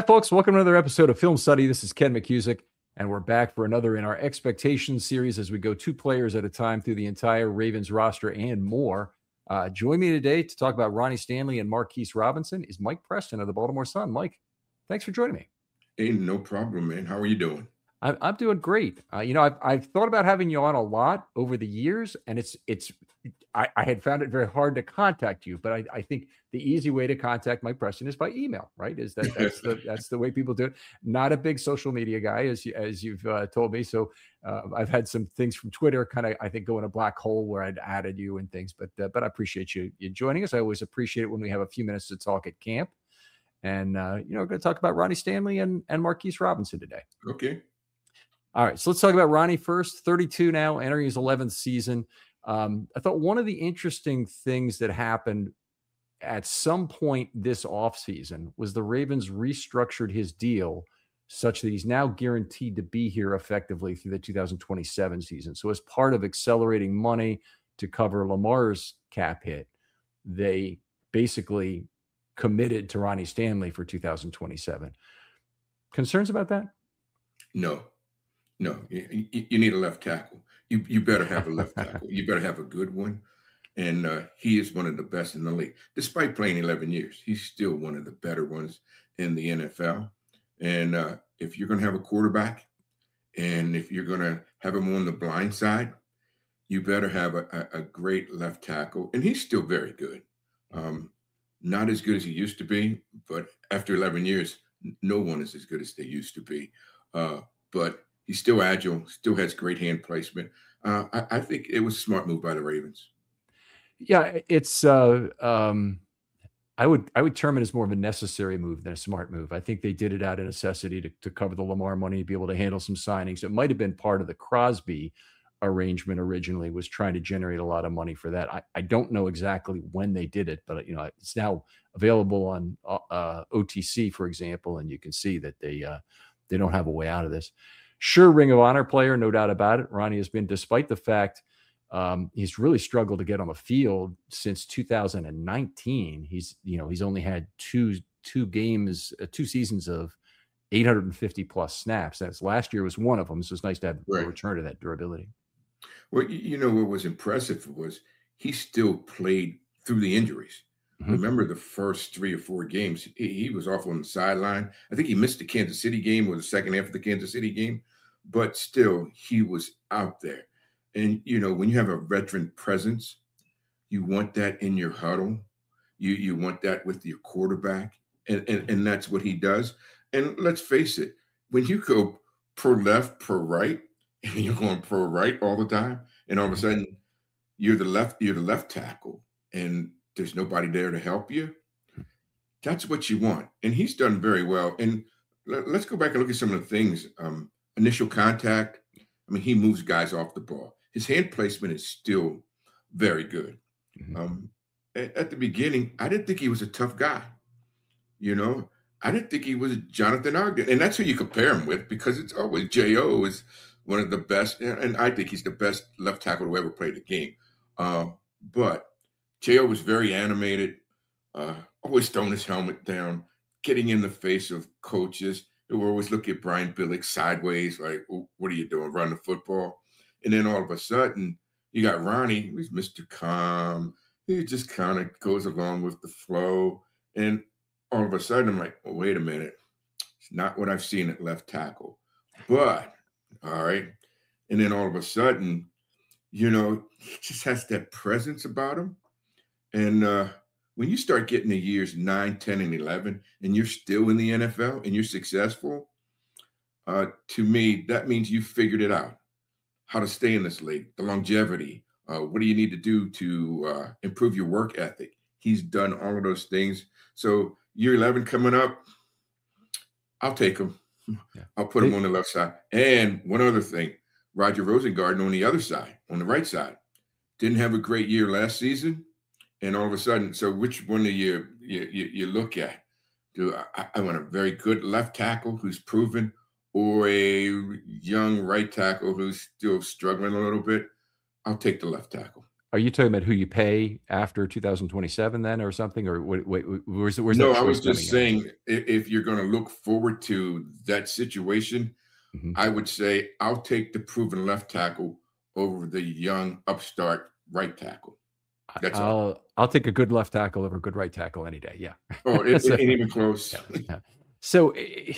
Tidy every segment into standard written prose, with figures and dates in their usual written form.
Hi, folks. Welcome to another episode of Film Study. This is Ken McCusick, and we're back for another in our expectations series as we go two players at a time through the entire Ravens roster and more. Join me today to talk about Ronnie Stanley and Marquise Robinson is Mike Preston of the Baltimore Sun. Mike, thanks for joining me. Hey, no problem, man. How are you doing? I'm doing great. I've thought about having you on a lot over the years, and I had found it very hard to contact you, but I think the easy way to contact Mike Preston is by email, right? That's the way people do it. Not a big social media guy, as you've told me. So I've had some things from Twitter, kind of I think go in a black hole where I'd added you and things, but I appreciate you joining us. I always appreciate it when we have a few minutes to talk at camp, and we're going to talk about Ronnie Stanley and Marquise Robinson today. Okay. All right, so let's talk about Ronnie first. 32 now, entering his 11th season. I thought one of the interesting things that happened at some point this offseason was the Ravens restructured his deal such that he's now guaranteed to be here effectively through the 2027 season. So as part of accelerating money to cover Lamar's cap hit, they basically committed to Ronnie Stanley for 2027. Concerns about that? No. You need a left tackle. You better have a left tackle. You better have a good one. And he is one of the best in the league. Despite playing 11 years, he's still one of the better ones in the NFL. And if you're going to have a quarterback and if you're going to have him on the blind side, you better have a great left tackle. And he's still very good. Not as good as he used to be, but after 11 years, no one is as good as they used to be. But he's still agile, still has great hand placement. I think it was a smart move by the Ravens. Yeah, it's I would term it as more of a necessary move than a smart move. I think they did it out of necessity to cover the Lamar money, be able to handle some signings. It might have been part of the Crosby arrangement originally, was trying to generate a lot of money for that. I don't know exactly when they did it, but it's now available on OTC, for example, and you can see that they don't have a way out of this. Sure, Ring of Honor player, no doubt about it. Ronnie has been, despite the fact he's really struggled to get on the field since 2019. He's only had two seasons of 850 plus snaps. That's last year was one of them. So it's nice to have a return to that durability. Well, what was impressive was he still played through the injuries. Mm-hmm. Remember the first 3 or 4 games, he was off on the sideline. I think he missed the Kansas City game or the second half of the Kansas City game, but still he was out there. And, when you have a veteran presence, you want that in your huddle. You want that with your quarterback. And that's what he does. And let's face it, when you go pro left, pro right, and you're going pro right all the time, and all of a sudden you're the left tackle and there's nobody there to help you, that's what you want. And he's done very well. And let's go back and look at some of the things. Initial contact, he moves guys off the ball. His hand placement is still very good. Mm-hmm. At the beginning, I didn't think he was a tough guy. I didn't think he was Jonathan Ogden. And that's who you compare him with, because it's always J.O. is one of the best. And I think he's the best left tackle to ever play the game. But J.O. was very animated, always throwing his helmet down, getting in the face of coaches who were always looking at Brian Billick sideways, like, what are you doing, run the football? And then all of a sudden, you got Ronnie, who's Mr. Calm. He just kind of goes along with the flow. And all of a sudden, I'm like, well, wait a minute. It's not what I've seen at left tackle. But, all right. And then all of a sudden, he just has that presence about him. And when you start getting the years 9, 10, and 11, and you're still in the NFL and you're successful, to me, that means you figured it out. How to stay in this league, the longevity. What do you need to do to improve your work ethic? He's done all of those things. So year 11 coming up, I'll take him. Yeah. I'll put him on the left side. And one other thing, Roger Rosengarten on the other side, on the right side, didn't have a great year last season. And all of a sudden, so which one do you look at? Do I want a very good left tackle who's proven, or a young right tackle who's still struggling a little bit? I'll take the left tackle. Are you talking about who you pay after 2027 then or something? Or where's that No, I choice was just coming in? saying, if you're going to look forward to that situation, Mhm. I would say I'll take the proven left tackle over the young upstart right tackle. That's all. I'll take a good left tackle over a good right tackle any day. Yeah. Oh, it, So, it ain't even close. yeah, yeah. So,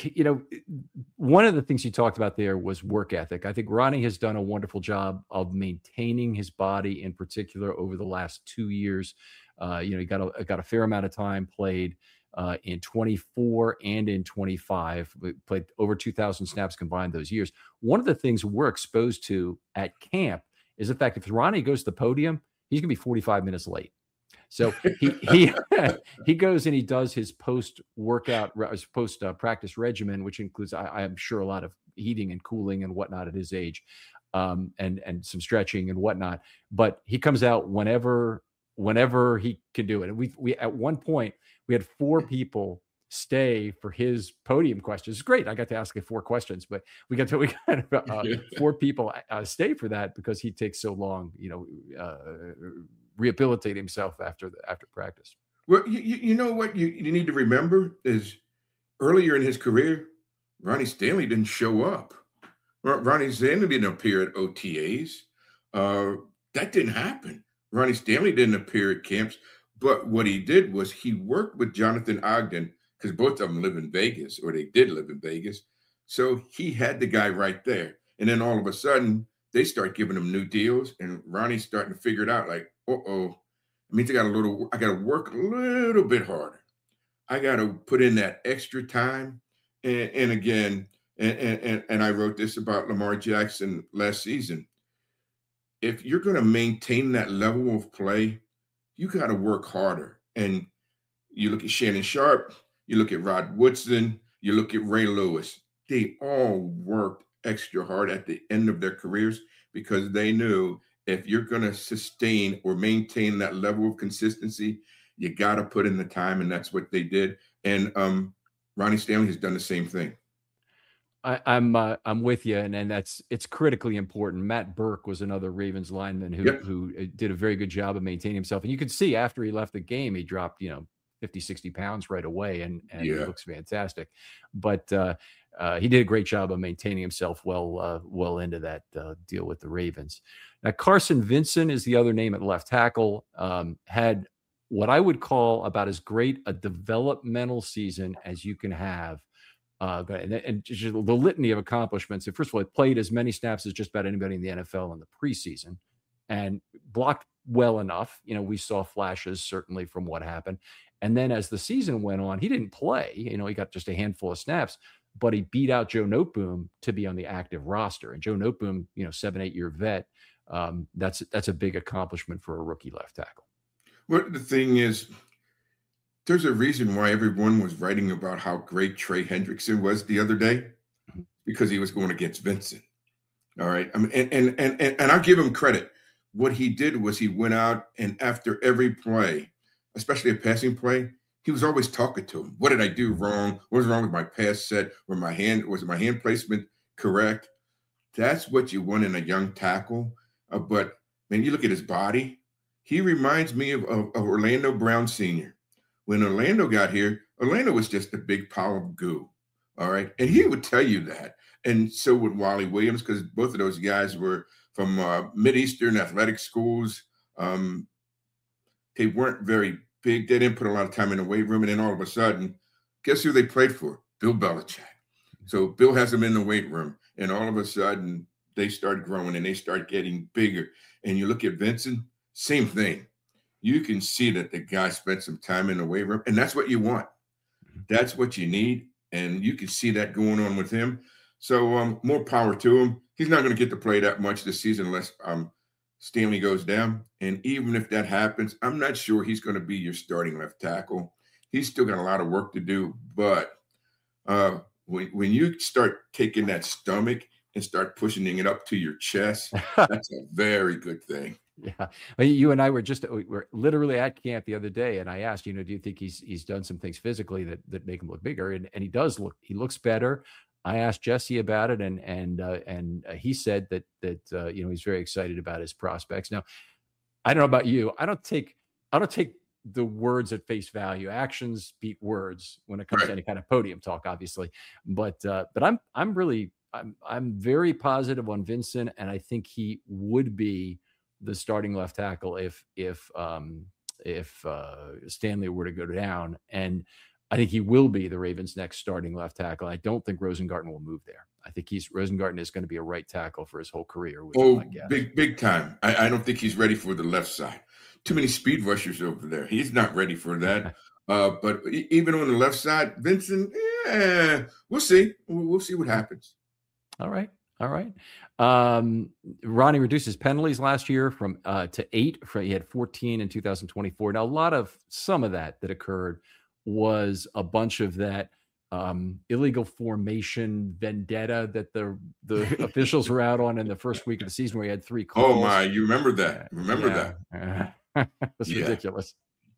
one of the things you talked about there was work ethic. I think Ronnie has done a wonderful job of maintaining his body, in particular, over the last 2 years. He got a fair amount of time played in 24 and in 25. We played over 2,000 snaps combined those years. One of the things we're exposed to at camp is the fact if Ronnie goes to the podium, he's going to be 45 minutes late. So he he goes and he does his post practice regimen, which includes I'm sure a lot of heating and cooling and whatnot at his age, and some stretching and whatnot. But he comes out whenever he can do it. And we at one point we had 4 people stay for his podium questions. It's great. I got to ask him 4 questions, but we got 4 people stay for that because he takes so long, rehabilitate himself after practice. Well, you know what you need to remember is earlier in his career, Ronnie Stanley didn't show up. Ronnie Stanley didn't appear at OTAs. That didn't happen. Ronnie Stanley didn't appear at camps. But what he did was he worked with Jonathan Ogden because both of them live in Vegas, or they did live in Vegas. So he had the guy right there. And then all of a sudden, they start giving him new deals, and Ronnie's starting to figure it out like, uh-oh, it means I got to work a little bit harder. I got to put in that extra time. And again, and I wrote this about Lamar Jackson last season. If you're going to maintain that level of play, you got to work harder. And you look at Shannon Sharpe, you look at Rod Woodson, you look at Ray Lewis. They all worked extra hard at the end of their careers because they knew if you're going to sustain or maintain that level of consistency, you got to put in the time, and that's what they did. And Ronnie Stanley has done the same thing. I'm with you, and it's critically important. Matt Burke was another Ravens lineman who did a very good job of maintaining himself, and you could see after he left the game, he dropped 50, 60 pounds right away, and he looks fantastic. But he did a great job of maintaining himself well into that deal with the Ravens. Now Carson Vincent is the other name at left tackle. Had what I would call about as great a developmental season as you can have. And just the litany of accomplishments. First of all, it played as many snaps as just about anybody in the NFL in the preseason and blocked well enough. We saw flashes certainly from what happened. And then as the season went on, he didn't play. He got just a handful of snaps, but he beat out Joe Noteboom to be on the active roster. And Joe Noteboom, 7-8 year vet, that's a big accomplishment for a rookie left tackle. Well, the thing is, there's a reason why everyone was writing about how great Trey Hendrickson was the other day, because he was going against Vincent. All right. I mean, and I'll give him credit. What he did was he went out and after every play, especially a passing play, he was always talking to him. What did I do wrong? What was wrong with my pass set? Was my hand placement correct? That's what you want in a young tackle. But man, you look at his body. He reminds me of Orlando Brown Sr. When Orlando got here, Orlando was just a big pile of goo. All right. And he would tell you that. And so would Wally Williams, because both of those guys were from Mideastern athletic schools. They weren't very big. They didn't put a lot of time in the weight room. And then all of a sudden, guess who they played for? Bill Belichick. So Bill has them in the weight room. And all of a sudden, they start growing and they start getting bigger. And you look at Vincent, same thing. You can see that the guy spent some time in the weight room, and that's what you want. That's what you need, and you can see that going on with him. So more power to him. He's not going to get to play that much this season unless Stanley goes down. And even if that happens, I'm not sure he's going to be your starting left tackle. He's still got a lot of work to do. But when you start taking that stomach and start pushing it up to your chest, that's a very good thing. Yeah, you and I were literally at camp the other day, and I asked, do you think he's done some things physically that make him look bigger? And he looks better. I asked Jesse about it, and he said that he's very excited about his prospects. Now, I don't know about you. I don't take the words at face value. Actions beat words when it comes to Right. any kind of podium talk, obviously. But I'm very positive on Vincent, and I think he would be the starting left tackle if Stanley were to go down. And I think he will be the Ravens' next starting left tackle. I don't think Rosengarten will move there. I think Rosengarten is going to be a right tackle for his whole career, would be my Oh, guess. big time. I don't think he's ready for the left side. Too many speed rushers over there. He's not ready for that. But even on the left side, Vincent, we'll see. We'll see what happens. All right. All right. Ronnie reduced his penalties last year from to 8. He had 14 in 2024. Now, some of that occurred was a bunch of that illegal formation vendetta that the officials were out on in the first week of the season, where he had 3 calls. Oh my, you remember that? Remember that? That's ridiculous.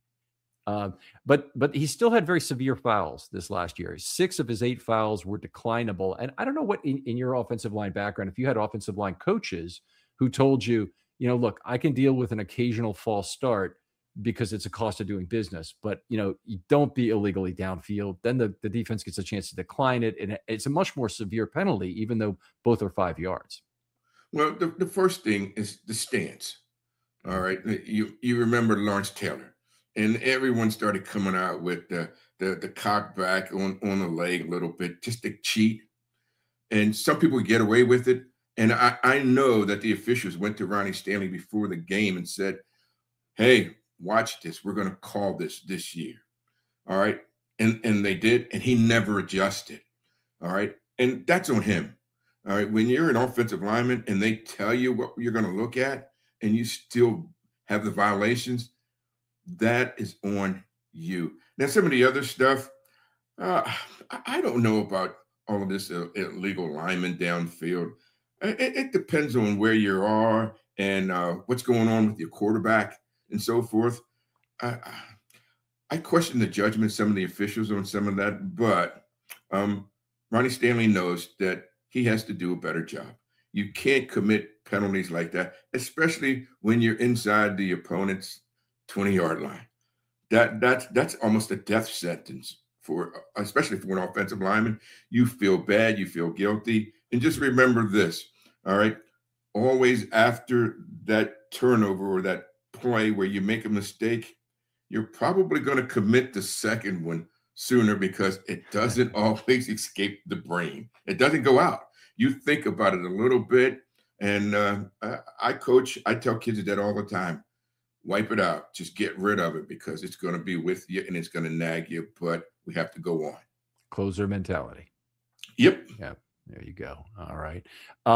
But he still had very severe fouls this last year. 6 of his 8 fouls were declinable. And I don't know what in your offensive line background, if you had offensive line coaches who told you, look, I can deal with an occasional false start because it's a cost of doing business, but you don't be illegally downfield. Then the defense gets a chance to decline it. And it's a much more severe penalty, even though both are 5 yards. Well, the first thing is the stance. All right. You remember Lawrence Taylor. And everyone started coming out with the cock back on the leg a little bit, just to cheat. And some people get away with it. And I know that the officials went to Ronnie Stanley before the game and said, hey, watch this. We're going to call this year. All right. And they did. And he never adjusted. All right. And that's on him. All right. When you're an offensive lineman and they tell you what you're going to look at and you still have the violations, that is on you. Now, some of the other stuff, I don't know about all of this illegal lineman downfield. It depends on where you are and what's going on with your quarterback and so forth. I question the judgment of some of the officials on some of that, but Ronnie Stanley knows that he has to do a better job. You can't commit penalties like that, especially when you're inside the opponent's 20-yard line. That's almost a death sentence especially for an offensive lineman. You feel bad, you feel guilty. And just remember this, all right? Always after that turnover or that play where you make a mistake, you're probably going to commit the second one sooner because it doesn't always escape the brain. It doesn't go out. You think about it a little bit. And I tell kids that all the time. Wipe it out. Just get rid of it because it's going to be with you and it's going to nag you, but we have to go on. Closer mentality. Yep. Yeah. There you go. All right.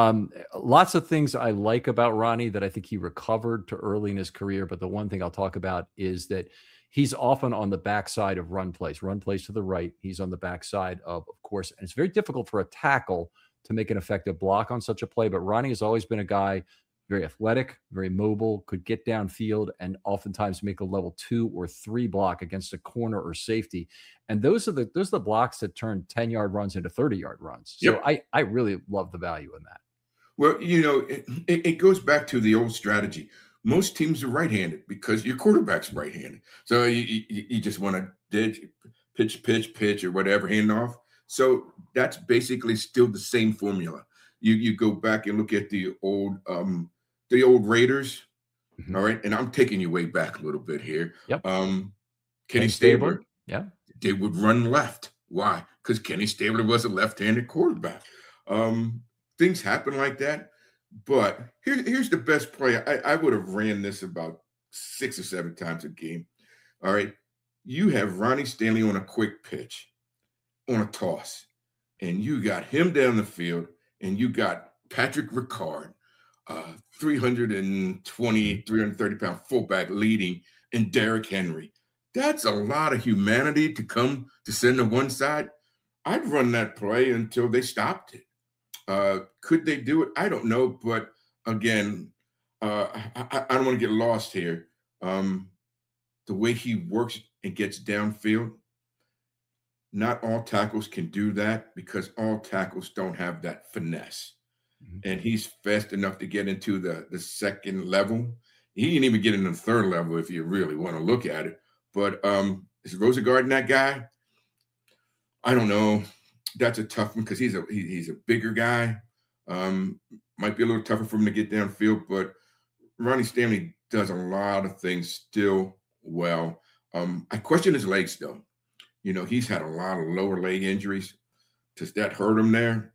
Lots of things I like about Ronnie that I think he recovered to early in his career. But the one thing I'll talk about is that he's often on the backside of run plays to the right. He's on the backside of course, and it's very difficult for a tackle to make an effective block on such a play. But Ronnie has always been a guy very athletic, very mobile, could get downfield and oftentimes make a level 2 or 3 block against a corner or safety. And those are the blocks that turn 10-yard runs into 30-yard runs. So yep. I really love the value in that. Well, it goes back to the old strategy. Most teams are right-handed because your quarterback's right-handed. So you just want to pitch or whatever, hand off. So that's basically still the same formula. You go back and look at the old Raiders, mm-hmm. All right, and I'm taking you way back a little bit here. Yep. Kenny Stabler, yeah, they would run left. Why? Because Kenny Stabler was a left-handed quarterback. Things happen like that, but here's the best play. I would have ran this about 6 or 7 times a game. All right, you have Ronnie Stanley on a quick pitch, on a toss, and you got him down the field, and you got Patrick Ricard, 330-pound fullback leading, and Derrick Henry. That's a lot of humanity to come to send to one side. I'd run that play until they stopped it. Could they do it? I don't know. But again, I don't want to get lost here. The way he works and gets downfield, not all tackles can do that because all tackles don't have that finesse. Mm-hmm. And he's fast enough to get into the second level. He didn't even get into the third level if you really want to look at it. But is Rosengarten that guy? I don't know. That's a tough one because he's a bigger guy. Might be a little tougher for him to get downfield, but Ronnie Stanley does a lot of things still well. I question his legs though. He's had a lot of lower leg injuries. Does that hurt him there?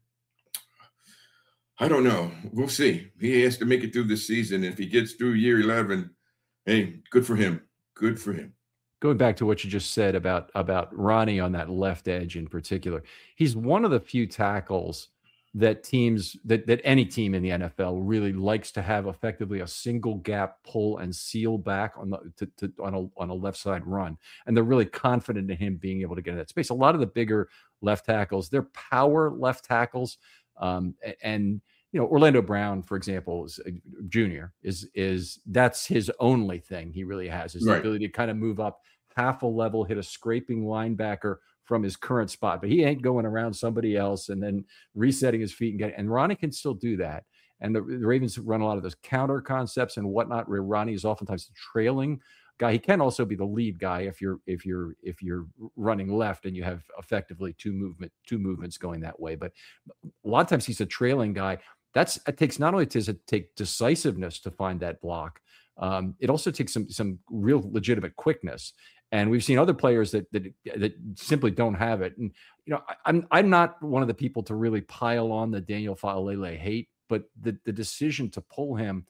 I don't know. We'll see. He has to make it through this season. If he gets through year 11, hey, good for him. Good for him. Going back to what you just said about Ronnie on that left edge in particular, he's one of the few tackles that any team in the NFL really likes to have effectively a single gap pull and seal back on a left side run, and they're really confident in him being able to get in that space. A lot of the bigger left tackles, they're power left tackles. And Orlando Brown, for example, junior is that's his only thing he really has is the ability to kind of move up half a level, hit a scraping linebacker from his current spot, but he ain't going around somebody else and then resetting his feet and Ronnie can still do that. And the Ravens run a lot of those counter concepts and whatnot, where Ronnie is oftentimes the trailing guy. He can also be the lead guy if you're running left and you have effectively two movements going that way. But a lot of times he's a trailing guy. It takes not only does it take decisiveness to find that block, it also takes some real legitimate quickness. And we've seen other players that simply don't have it. And I'm not one of the people to really pile on the Daniel Faalele hate, but the decision to pull him,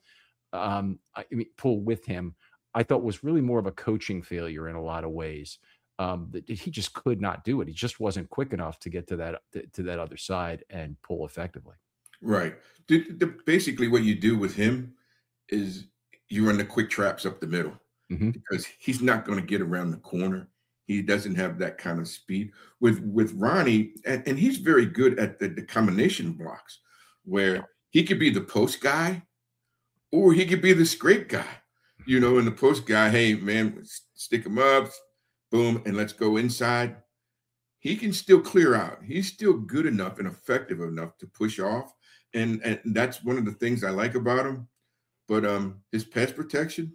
pull with him, I thought was really more of a coaching failure in a lot of ways. That he just could not do it. He just wasn't quick enough to get to that other side and pull effectively. Right. Basically, what you do with him is you run the quick traps up the middle. Mm-hmm. Because he's not going to get around the corner. He doesn't have that kind of speed. With Ronnie, and he's very good at the combination blocks, where he could be the post guy or he could be the scrape guy. And the post guy, hey, man, stick him up, boom, and let's go inside. He can still clear out. He's still good enough and effective enough to push off. And that's one of the things I like about him. But his pass protection,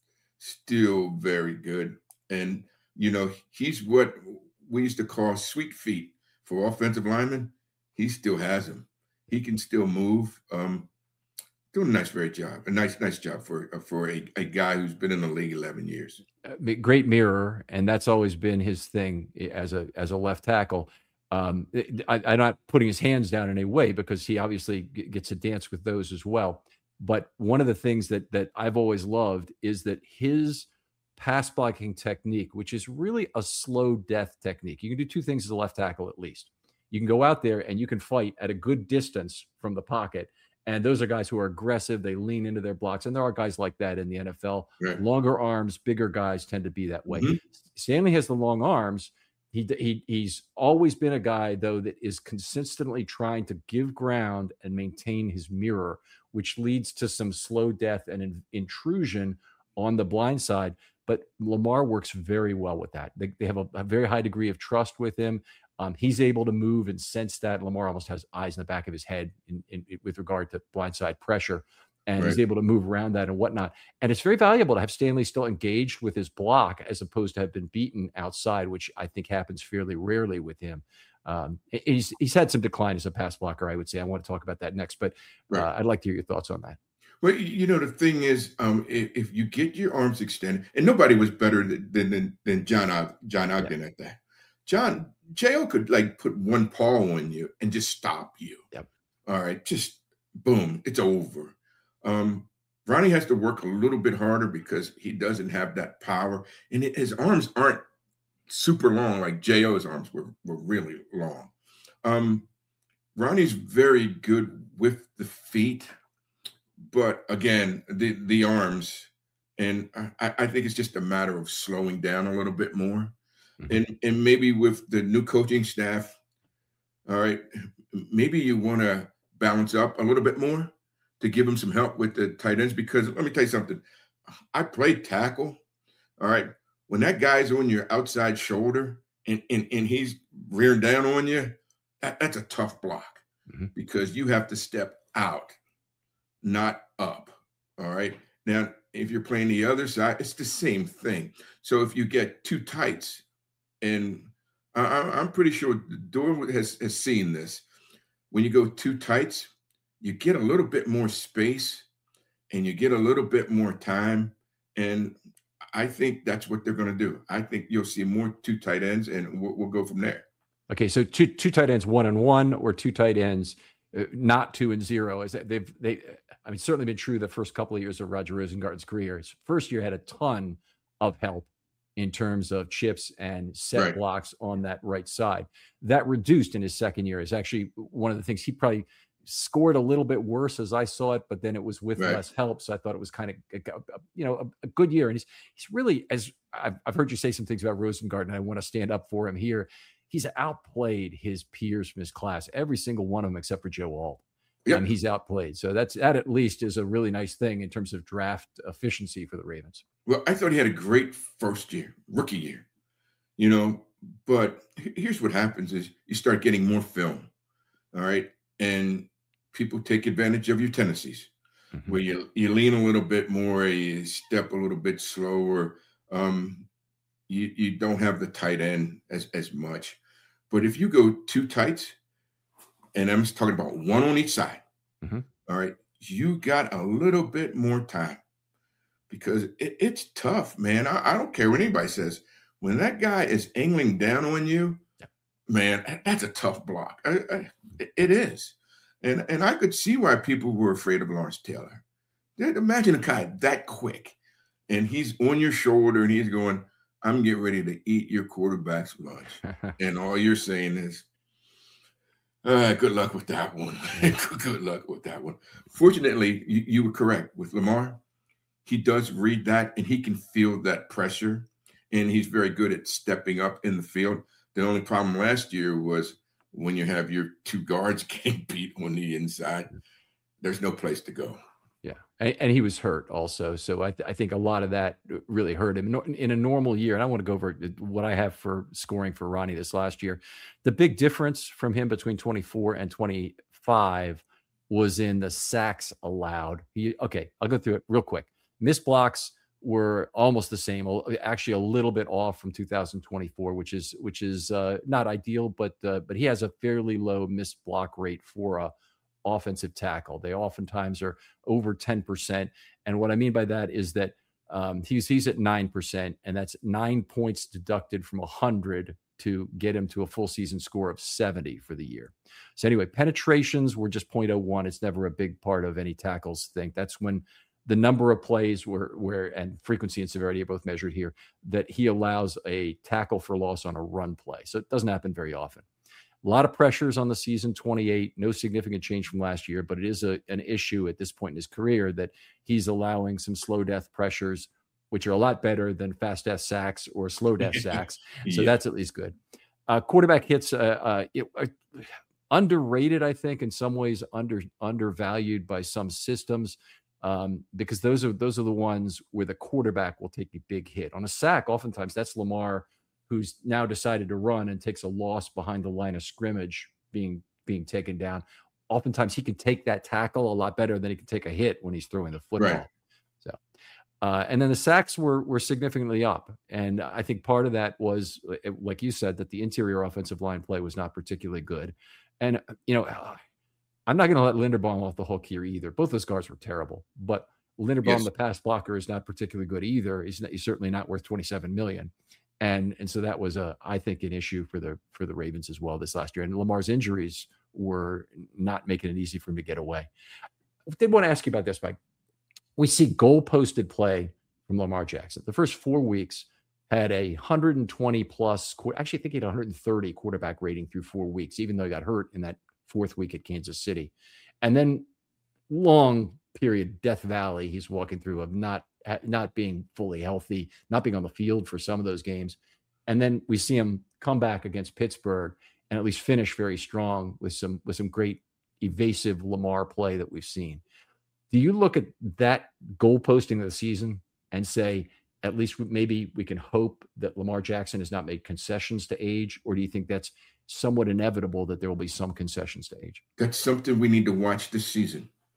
still very good. And, he's what we used to call sweet feet for offensive linemen. He still has them. He can still move. Doing a nice job for a guy who's been in the league 11 years. Great mirror. And that's always been his thing as a left tackle. I'm not putting his hands down in any way because he obviously gets to dance with those as well. But one of the things that I've always loved is that his pass blocking technique, which is really a slow death technique. You can do two things as a left tackle, at least. You can go out there and you can fight at a good distance from the pocket. And those are guys who are aggressive. They lean into their blocks. And there are guys like that in the NFL. Right. Longer arms, bigger guys tend to be that way. Mm-hmm. Stanley has the long arms. He's always been a guy, though, that is consistently trying to give ground and maintain his mirror, which leads to some slow death and intrusion on the blind side. But Lamar works very well with that. They have a very high degree of trust with him. He's able to move and sense that. Lamar almost has eyes in the back of his head with regard to blindside pressure. And he's able to move around that and whatnot. And it's very valuable to have Stanley still engaged with his block as opposed to have been beaten outside, which I think happens fairly rarely with him. He's had some decline as a pass blocker, I would say. I want to talk about that next, but I'd like to hear your thoughts on that. Well, the thing is, if you get your arms extended, and nobody was better than John Ogden at that. J.O. could put one paw on you and just stop you. Yep. All right, just boom, it's over. Ronnie has to work a little bit harder because he doesn't have that power, and his arms aren't super long like J.O.'s arms were really long. Ronnie's very good with the feet, but again, the arms, and I think it's just a matter of slowing down a little bit more. Mm-hmm. And maybe with the new coaching staff, all right, maybe you want to balance up a little bit more to give him some help with the tight ends, because let me tell you something. I played tackle. All right. When that guy's on your outside shoulder and he's rearing down on you, that's a tough block. Mm-hmm. Because you have to step out, not up. All right. Now, if you're playing the other side, it's the same thing. So if you get two tights, and I'm pretty sure Doyle has seen this. When you go two tights, you get a little bit more space and you get a little bit more time. And I think that's what they're going to do. I think you'll see more two tight ends, and we'll go from there. Okay, so two tight ends 1-1, or two tight ends not 2-0. Is that I mean, certainly been true the first couple of years of Roger Rosengarten's career. His first year had a ton of help in terms of chips and set blocks on that right side. That reduced in his second year. Is actually one of the things. He probably scored a little bit worse as I saw it, but then it was with less help. So I thought it was kind of, a good year. And he's really, as I've heard you say some things about Rosengarten, I want to stand up for him here. He's outplayed his peers from his class, every single one of them except for Joe Alt. Yep. He's outplayed. So that at least is a really nice thing in terms of draft efficiency for the Ravens. Well, I thought he had a great first year, rookie year, but here's what happens is you start getting more film. All right. And people take advantage of your tendencies, where you lean a little bit more, you step a little bit slower. You don't have the tight end as much. But if you go two tights, and I'm just talking about one on each side, all right, you got a little bit more time, because it's tough, man. I don't care what anybody says. When that guy is angling down on you, man, that's a tough block. It is. And I could see why people were afraid of Lawrence Taylor. Imagine a guy that quick, and he's on your shoulder, and he's going, I'm getting ready to eat your quarterback's lunch. And all you're saying is, good luck with that one. Good luck with that one. Fortunately, you were correct with Lamar. He does read that, and he can feel that pressure, and he's very good at stepping up in the field. The only problem last year was when you have your two guards getting beat on the inside, there's no place to go. Yeah. And he was hurt also. So I think a lot of that really hurt him in a normal year. And I want to go over what I have for scoring for Ronnie this last year. The big difference from him between 24 and 25 was in the sacks allowed. Okay, I'll go through it real quick. Missed blocks were almost the same, actually a little bit off from 2024, which is not ideal, but he has a fairly low missed block rate for a offensive tackle. They oftentimes are over 10%. And what I mean by that is that he's at 9%, and that's 9 points deducted from 100 to get him to a full season score of 70 for the year. So anyway, penetrations were just 0.01. It's never a big part of any tackles thing. That's when the number of plays where and frequency and severity are both measured here, that he allows a tackle for loss on a run play. So it doesn't happen very often. A lot of pressures on the season, 28, no significant change from last year, but it is an issue at this point in his career that he's allowing some slow death pressures, which are a lot better than fast death sacks or slow death sacks. So that's at least good. Quarterback hits, underrated, I think, in some ways, undervalued by some systems, because those are the ones where the quarterback will take a big hit. On a sack, oftentimes that's Lamar, who's now decided to run and takes a loss behind the line of scrimmage being taken down. Oftentimes he can take that tackle a lot better than he can take a hit when he's throwing the football. Right. So, and then the sacks were significantly up. And I think part of that was, like you said, that the interior offensive line play was not particularly good. And, I'm not going to let Linderbaum off the hook here either. Both those guards were terrible, but Linderbaum, the pass blocker, is not particularly good either. He's certainly not worth $27 million. And so that was I think an issue for the Ravens as well this last year. And Lamar's injuries were not making it easy for him to get away. I did want to ask you about this, Mike. We see goal posted play from Lamar Jackson. The first 4 weeks had a 120 plus, actually I think he had 130 quarterback rating through 4 weeks, even though he got hurt in that fourth week at Kansas City. And then long period, Death Valley, he's walking through of not being fully healthy, not being on the field for some of those games. And then we see him come back against Pittsburgh and at least finish very strong with some great evasive Lamar play that we've seen. Do you look at that goal posting of the season and say, at least maybe we can hope that Lamar Jackson has not made concessions to age? Or do you think that's somewhat inevitable that there will be some concessions to age? That's something we need to watch this season.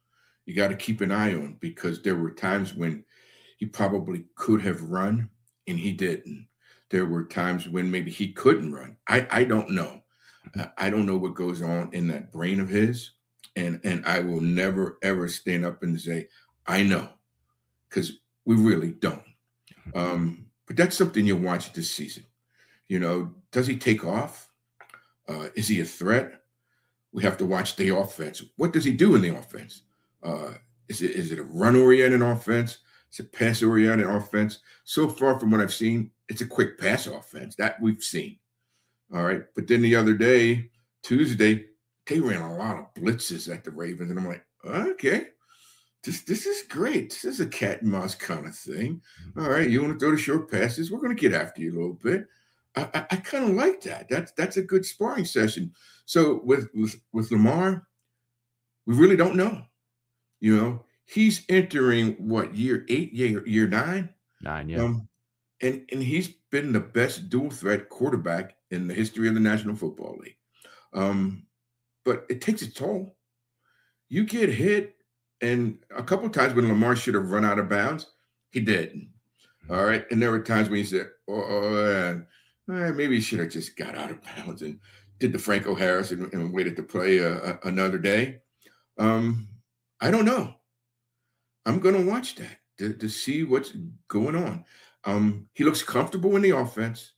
you got to keep an eye on, because there were times when he probably could have run and he didn't. There were times when maybe he couldn't run. I don't know. I don't know what goes on in that brain of his. And I will never, ever stand up and say, I know, because we really don't. But that's something you'll watch this season. Does he take off? Is he a threat? We have to watch the offense. What does he do in the offense? Is it a run-oriented offense? Is it pass-oriented offense? So far from what I've seen, it's a quick pass offense that we've seen. All right. But then the other day, Tuesday, they ran a lot of blitzes at the Ravens. And I'm like, okay, this is great. This is a cat and mouse kind of thing. All right. You want to throw the short passes? We're going to get after you a little bit. I kind of like that. That's a good sparring session. So with Lamar, we really don't know. He's entering what, year 8, year 9? 9, yeah. And he's been the best dual threat quarterback in the history of the National Football League. But it takes a toll. You get hit, and a couple of times when Lamar should have run out of bounds, he didn't. All right. And there were times when he said, maybe he should have just got out of bounds and did the Franco Harris and waited to play another day. I don't know. I'm going to watch that to see what's going on. He looks comfortable in the offense,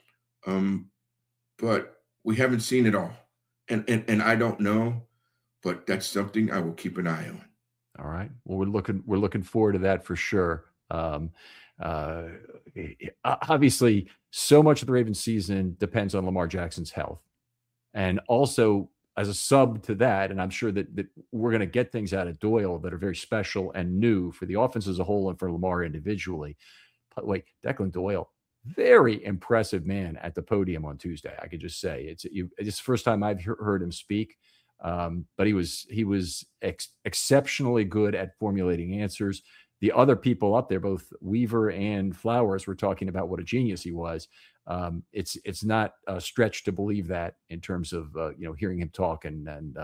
but we haven't seen it all. And I don't know, but that's something I will keep an eye on. All right. Well, we're looking forward to that for sure. Obviously, so much of the Ravens season depends on Lamar Jackson's health. And also, as a sub to that, and I'm sure that we're going to get things out of Doyle that are very special and new for the offense as a whole and for Lamar individually. But wait, Declan Doyle, very impressive man at the podium on Tuesday. I could just say it's the first time I've heard him speak. But he was exceptionally good at formulating answers. The other people up there, both Weaver and Flowers, were talking about what a genius he was. It's not a stretch to believe that in terms of hearing him talk and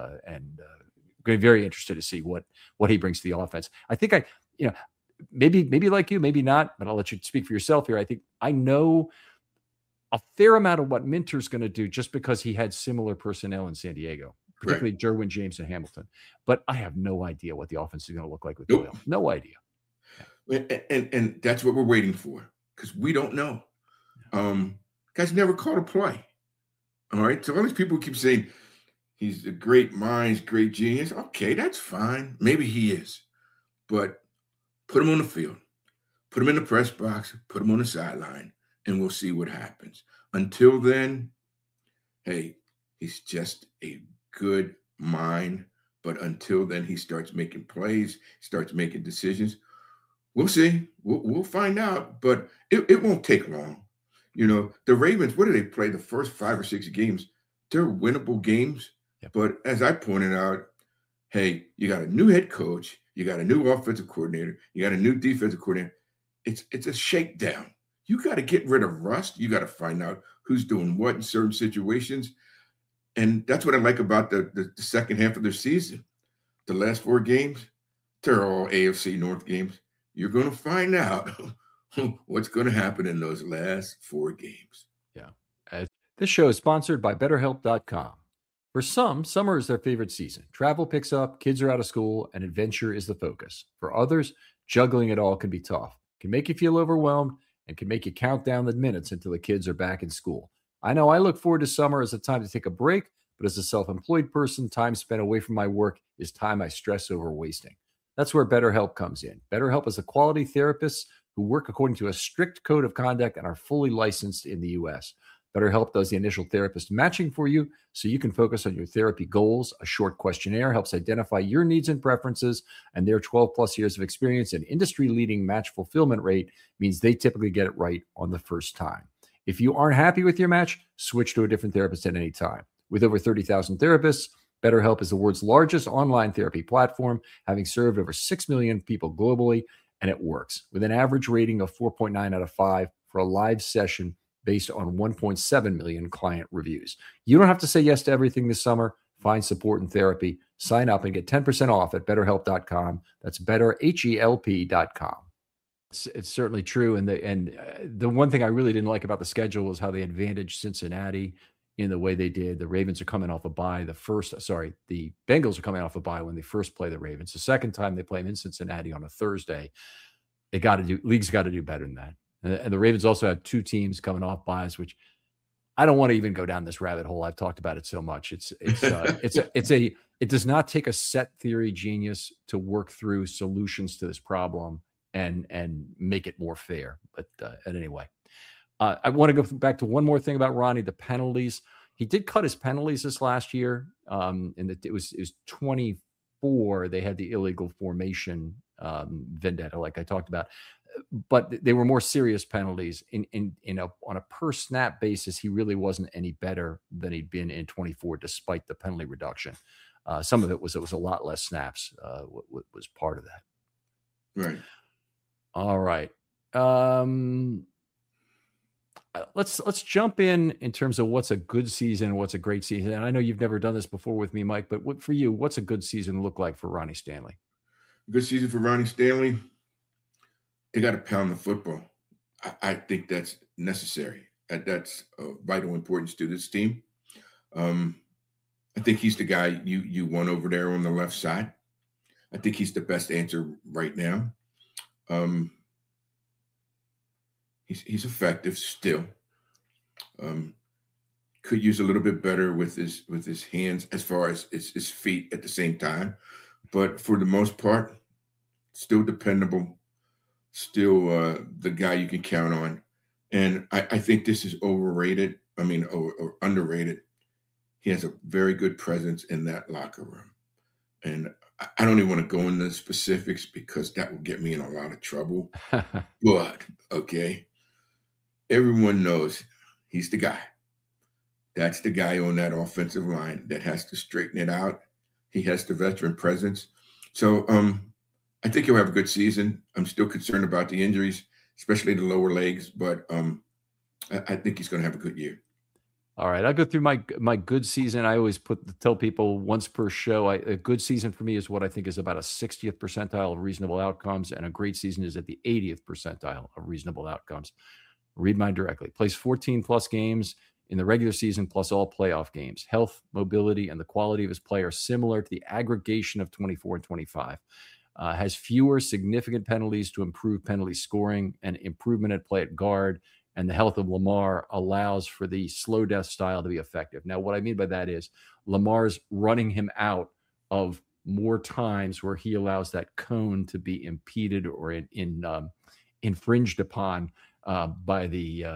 very interested to see what he brings to the offense. I think maybe like you, maybe not, but I'll let you speak for yourself here. I think I know a fair amount of what Minter's going to do just because he had similar personnel in San Diego, particularly Derwin James and Hamilton. But I have no idea what the offense is going to look like with Doyle. No idea. And that's what we're waiting for, because we don't know. Guys never caught a play. All right. So all these people keep saying he's a great mind, great genius. Okay, that's fine. Maybe he is. But put him on the field, put him in the press box, put him on the sideline, and we'll see what happens. Until then, hey, he's just a good mind. But until then, he starts making plays, starts making decisions. We'll see. We'll find out, but it won't take long. The Ravens, what do they play the first 5 or 6 games? They're winnable games. Yep. But as I pointed out, hey, you got a new head coach, you got a new offensive coordinator, you got a new defensive coordinator. It's a shakedown. You got to get rid of rust. You got to find out who's doing what in certain situations. And that's what I like about the second half of their season. The last 4 games, they're all AFC North games. You're going to find out what's going to happen in those last 4 games. Yeah. This show is sponsored by BetterHelp.com. For some, summer is their favorite season. Travel picks up, kids are out of school, and adventure is the focus. For others, juggling it all can be tough. It can make you feel overwhelmed and can make you count down the minutes until the kids are back in school. I know I look forward to summer as a time to take a break, but as a self-employed person, time spent away from my work is time I stress over wasting. That's where BetterHelp comes in. BetterHelp is a quality therapists who work according to a strict code of conduct and are fully licensed in the U.S. BetterHelp does the initial therapist matching for you so you can focus on your therapy goals. A short questionnaire helps identify your needs and preferences, and their 12-plus years of experience and industry-leading match fulfillment rate means they typically get it right on the first time. If you aren't happy with your match, switch to a different therapist at any time. With over 30,000 therapists, BetterHelp is the world's largest online therapy platform, having served over 6 million people globally, and it works. With an average rating of 4.9 out of 5 for a live session based on 1.7 million client reviews. You don't have to say yes to everything this summer. Find support and therapy. Sign up and get 10% off at BetterHelp.com. That's BetterHelp.com. It's certainly true. And the one thing I really didn't like about the schedule was how they advantaged Cincinnati in the way they did. The Ravens are coming off a bye. The Bengals are coming off a bye when they first play the Ravens. The second time they play them in Cincinnati on a Thursday. League's got to do better than that. And the Ravens also had two teams coming off byes, which I don't want to even go down this rabbit hole. I've talked about it so much. It does not take a set theory genius to work through solutions to this problem and make it more fair. But anyway, I want to go back to one more thing about Ronnie, the penalties. He did cut his penalties this last year. And it was 24. They had the illegal formation vendetta, like I talked about, but they were more serious penalties. On a per snap basis, he really wasn't any better than he'd been in 24, despite the penalty reduction. Some of it was a lot less snaps was part of that. Right. All right. Let's jump in terms of what's a good season and what's a great season. And I know you've never done this before with me, Mike, but for you, what's a good season look like for Ronnie Stanley? Good season for Ronnie Stanley. They got to pound the football. I think that's necessary. That's of vital importance to this team. I think he's the guy you want over there on the left side. I think he's the best answer right now. He's effective still. Could use a little bit better with his hands as far as his feet at the same time. But for the most part, still dependable, still the guy you can count on. And I think this is overrated. Or underrated. He has a very good presence in that locker room. And I don't even want to go into the specifics because that will get me in a lot of trouble. But, okay, everyone knows he's the guy. That's the guy on that offensive line that has to straighten it out. He has the veteran presence. So I think he'll have a good season. I'm still concerned about the injuries, especially the lower legs, but I think he's going to have a good year. All right, I'll go through my good season. I always tell people once per show, a good season for me is what I think is about a 60th percentile of reasonable outcomes, and a great season is at the 80th percentile of reasonable outcomes. Read mine directly. Plays 14-plus games in the regular season plus all playoff games. Health, mobility, and the quality of his play are similar to the aggregation of 24 and 25. Has fewer significant penalties to improve penalty scoring and improvement at play at guard. And the health of Lamar allows for the slow death style to be effective. Now, what I mean by that is Lamar's running him out of more times where he allows that cone to be impeded or infringed upon by the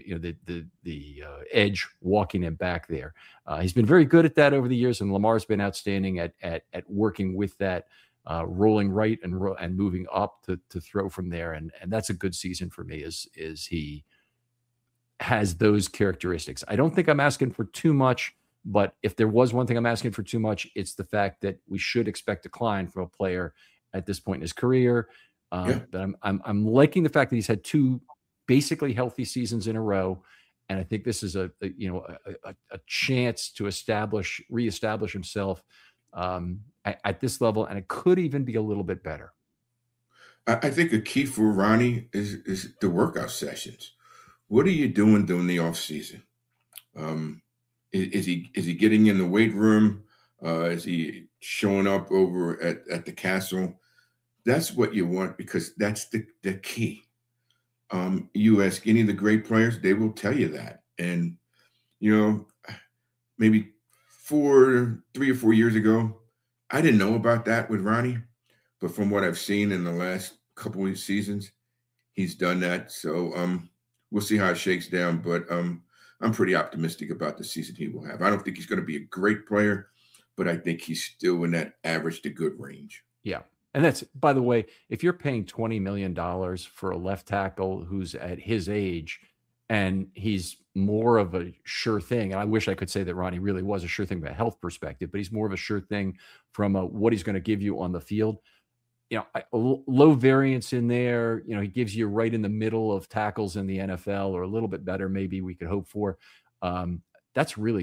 edge walking him back there. He's been very good at that over the years, and Lamar's been outstanding at working with that, rolling right and moving up to throw from there. And that's a good season for me. Is he has those characteristics. I don't think I'm asking for too much, but if there was one thing I'm asking for too much, it's the fact that we should expect decline from a player at this point in his career. But I'm liking the fact that he's had two basically healthy seasons in a row, and I think this is a chance to reestablish himself at this level, and it could even be a little bit better. I think a key for Ronnie is the workout sessions. What are you doing during the off season? Is he getting in the weight room? Is he showing up over at the castle? That's what you want, because that's the key. You ask any of the great players, they will tell you that. And, maybe 3 or 4 years ago, I didn't know about that with Ronnie, but from what I've seen in the last couple of seasons, he's done that. So we'll see how it shakes down, but I'm pretty optimistic about the season he will have. I don't think he's going to be a great player, but I think he's still in that average to good range. Yeah. And that's, by the way, if you're paying $20 million for a left tackle who's at his age and he's more of a sure thing, and I wish I could say that Ronnie really was a sure thing from a health perspective, but he's more of a sure thing from what he's going to give you on the field. Low variance in there, he gives you right in the middle of tackles in the NFL, or a little bit better maybe we could hope for. That's really good.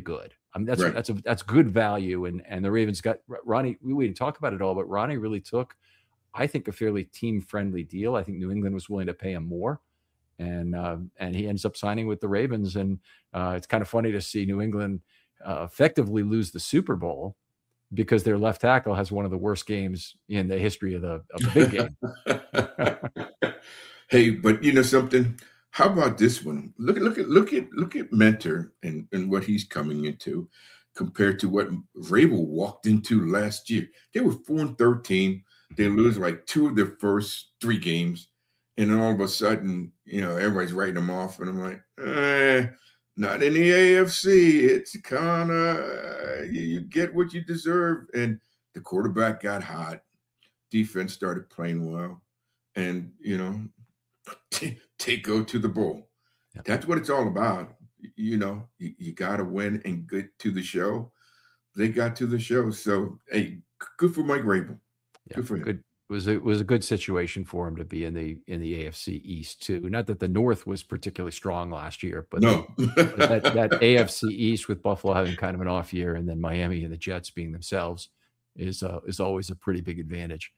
I mean, that's Right. that's good value. And the Ravens got Ronnie. We didn't talk about it all, but Ronnie really took, I think, a fairly team friendly deal. I think New England was willing to pay him more, and he ends up signing with the Ravens. And it's kind of funny to see New England effectively lose the Super Bowl because their left tackle has one of the worst games in the history of the big game. Hey, but you know something? How about this one? Look at Mentor and what he's coming into compared to what Rabel walked into last year. They were 4-13. They lose like two of their first three games, and then all of a sudden, everybody's writing them off, and I'm like, not in the AFC. It's kind of you get what you deserve, and the quarterback got hot. Defense started playing well, and they go to the bowl. Yep. That's what it's all about. You got to win and get to the show. They got to the show. So, hey, good for Mike Rabel. Yeah, good for him. Good. It was a good situation for him to be in the AFC East too. Not that the North was particularly strong last year, but no, that AFC East with Buffalo having kind of an off year, and then Miami and the Jets being themselves is always a pretty big advantage.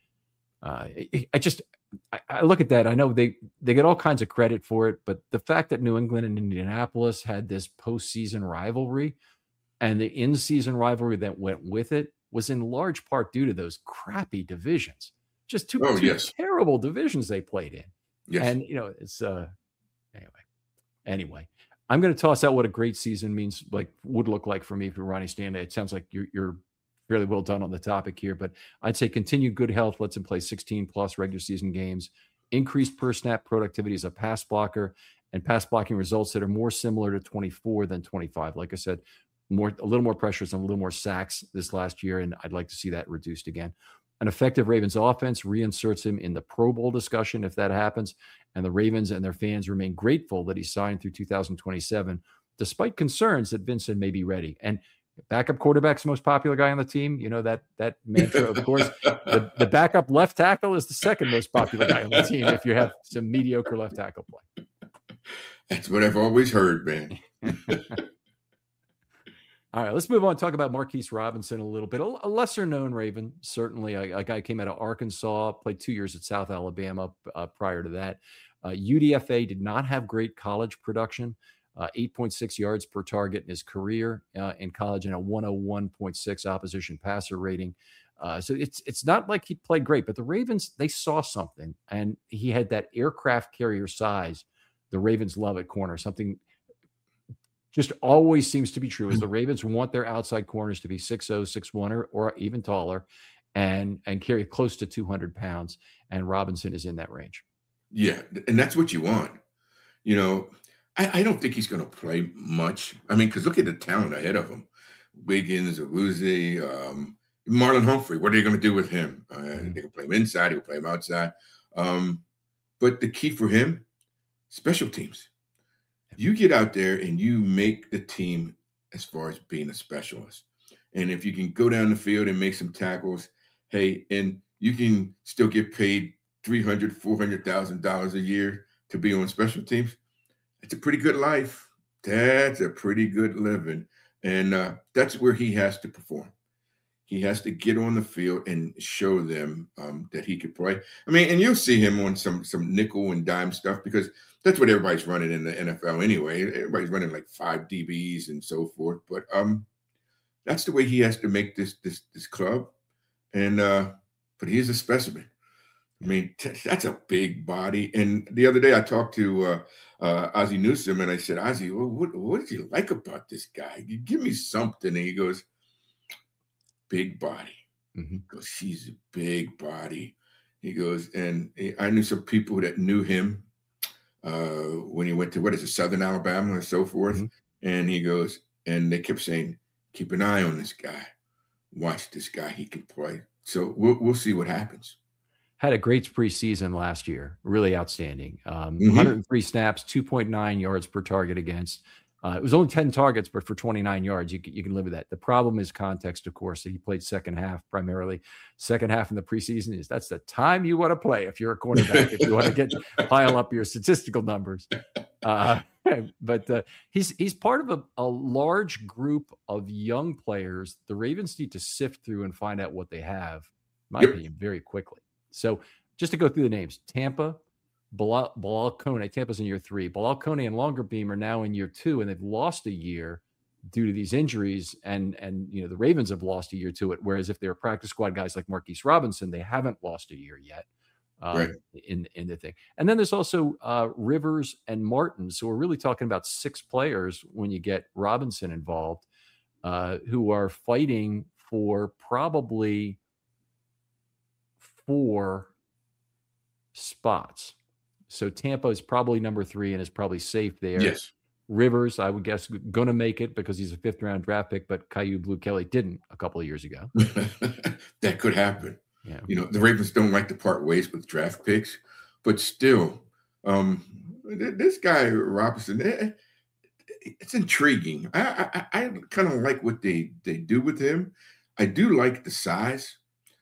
I look at that. I know they get all kinds of credit for it, but the fact that New England and Indianapolis had this postseason rivalry and the in-season rivalry that went with it was in large part due to those crappy divisions. Just two terrible divisions they played in. Yes. And it's anyway, I'm going to toss out what a great season would look like for me for Ronnie Stanley. It sounds like you're fairly well done on the topic here, but I'd say continued good health lets him play 16 plus regular season games, increased per snap productivity as a pass blocker, and pass blocking results that are more similar to 24 than 25. Like I said, a little more pressures and a little more sacks this last year, and I'd like to see that reduced again. An effective Ravens offense reinserts him in the Pro Bowl discussion if that happens, and the Ravens and their fans remain grateful that he signed through 2027, despite concerns that Vincent may be ready. And backup quarterback's the most popular guy on the team. That mantra, of course. The backup left tackle is the second most popular guy on the team if you have some mediocre left tackle play. That's what I've always heard, man. All right, let's move on and talk about Marquise Robinson a little bit. A lesser-known Raven, certainly. A guy came out of Arkansas, played 2 years at South Alabama prior to that. UDFA did not have great college production. 8.6 yards per target in his career in college and a 101.6 opposition passer rating. So it's not like he played great, but the Ravens, they saw something, and he had that aircraft carrier size. The Ravens love at corner, something just always seems to be true is the Ravens want their outside corners to be 6'0", 6'1", or even taller and carry close to 200 pounds. And Robinson is in that range. Yeah. And that's what you want. I don't think he's going to play much. I mean, because look at the talent ahead of him. Wiggins, Awuzie, Marlon Humphrey. What are they going to do with him? They can play him inside. They can play him outside. But the key for him, special teams. You get out there and you make the team as far as being a specialist. And if you can go down the field and make some tackles, hey, and you can still get paid $300,000, $400,000 a year to be on special teams. It's a pretty good life. That's a pretty good living. And that's where he has to perform. He has to get on the field and show them that he could play. I mean, and you'll see him on some nickel and dime stuff because that's what everybody's running in the NFL anyway. Everybody's running like 5 DBs and so forth. But that's the way he has to make this club. And but he's a specimen. I mean, that's a big body. And the other day I talked to Ozzie Newsome, and I said, Ozzie, what did you like about this guy? You give me something. And he goes, big body. Mm-hmm. He goes, she's a big body. He goes, and I knew some people that knew him when he went to, Southern Alabama and so forth. Mm-hmm. And he goes, and they kept saying, keep an eye on this guy. Watch this guy. He can play. So we'll see what happens. Had a great preseason last year. Really outstanding. 103 snaps, 2.9 yards per target against, It was only 10 targets, but for 29 yards, you can live with that. The problem is context, of course. He played second half primarily. Second half in the preseason that's the time you want to play if you're a cornerback, if you want to pile up your statistical numbers. But he's part of a large group of young players the Ravens need to sift through and find out what they have, in my opinion, very quickly. So just to go through the names: Tampa, Bilal Kone. Tampa's in year 3. Bilal Kone and Longerbeam are now in year 2, and they've lost a year due to these injuries. And the Ravens have lost a year to it. Whereas if they're practice squad guys like Marquise Robinson, they haven't lost a year yet. In the thing. And then there's also Rivers and Martin. So we're really talking about 6 players when you get Robinson involved, who are fighting for probably 4 spots. So Tampa is probably number 3 and is probably safe there. Yes. Rivers, I would guess, going to make it because he's a 5th-round draft pick, but Caillou Blue Kelly didn't a couple of years ago. That could happen. Yeah. The Ravens don't like to part ways with draft picks, but still, this guy Robinson, it's intriguing. I kind of like what they do with him. I do like the size,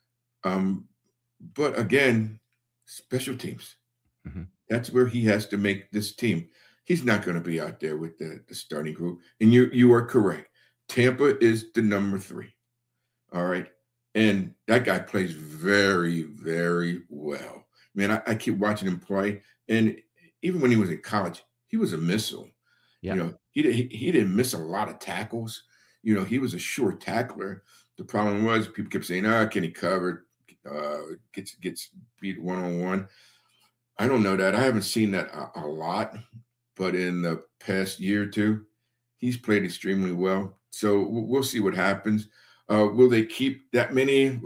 but again, special teams. Mm-hmm. That's where he has to make this team. He's not going to be out there with the starting group. And you are correct. Tampa is the number 3. All right. And that guy plays very, very well. Man, I keep watching him play. And even when he was in college, he was a missile. Yeah. He didn't miss a lot of tackles. He was a sure tackler. The problem was people kept saying, can he cover? Gets beat one-on-one. I don't know that. I haven't seen that a lot. But in the past year or 2, he's played extremely well. So we'll see what happens. Will they keep that many?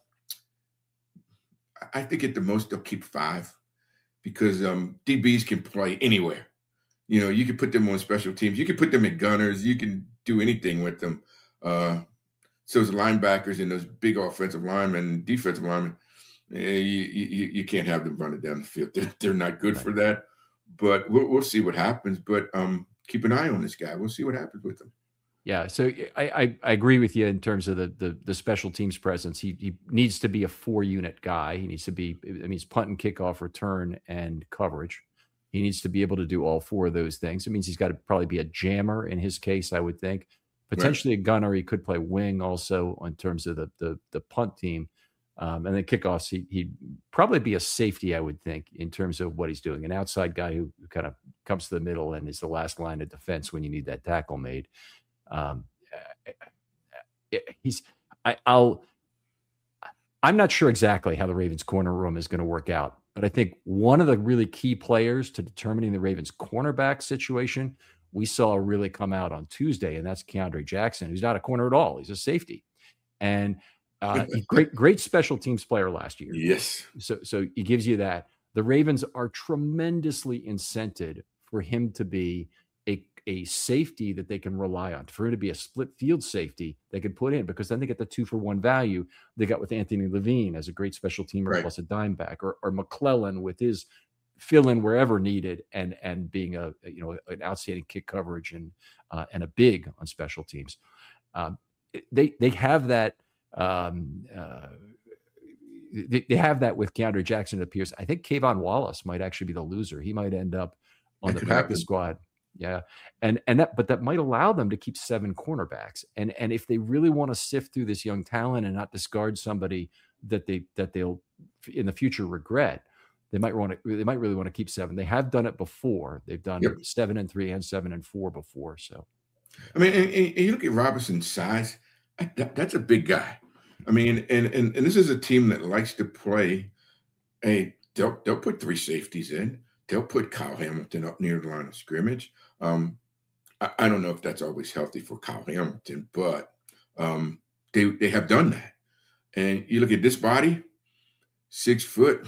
I think at the most they'll keep 5 because DBs can play anywhere. You can put them on special teams. You can put them at gunners. You can do anything with them. So as linebackers and those big offensive linemen, defensive linemen, you can't have them running down the field. They're not good for that. But we'll see what happens. But keep an eye on this guy. We'll see what happens with him. Yeah, so I agree with you in terms of the special teams presence. He needs to be a 4-unit guy. He needs to be, it's punt and kickoff, return, and coverage. He needs to be able to do all 4 of those things. It means he's got to probably be a jammer in his case, I would think. Potentially a gunner. He could play wing also in terms of the punt team. And then kickoffs, he'd probably be a safety, I would think, in terms of what he's doing. An outside guy who kind of comes to the middle and is the last line of defense when you need that tackle made. I'm not sure exactly how the Ravens corner room is going to work out, but I think one of the really key players to determining the Ravens cornerback situation, we saw really come out on Tuesday, and that's Keandre Jackson, who's not a corner at all. He's a safety, and great special teams player last year. Yes. So he gives you that. The Ravens are tremendously incented for him to be a safety that they can rely on, for him to be a split field safety they could put in, because then they get the 2-for-1 value they got with Anthony Levine as a great special teamer plus a dime back, or McClellan with his fill in wherever needed and being an outstanding kick coverage and a big on special teams. They have that. They have that with Keandre Jackson. It appears. I think Kayvon Wallace might actually be the loser. He might end up on the practice squad. Yeah. But that might allow them to keep 7 cornerbacks. And if they really want to sift through this young talent and not discard somebody that they'll in the future regret, they might really want to keep 7. They have done it before. They've done 7-3 and 7-4 before. So, I mean, and you look at Robinson's size, that's a big guy. I mean, and this is a team that likes to play. They'll put 3 safeties in. They'll put Kyle Hamilton up near the line of scrimmage. I don't know if that's always healthy for Kyle Hamilton, but they have done that. And you look at this body, 6 foot,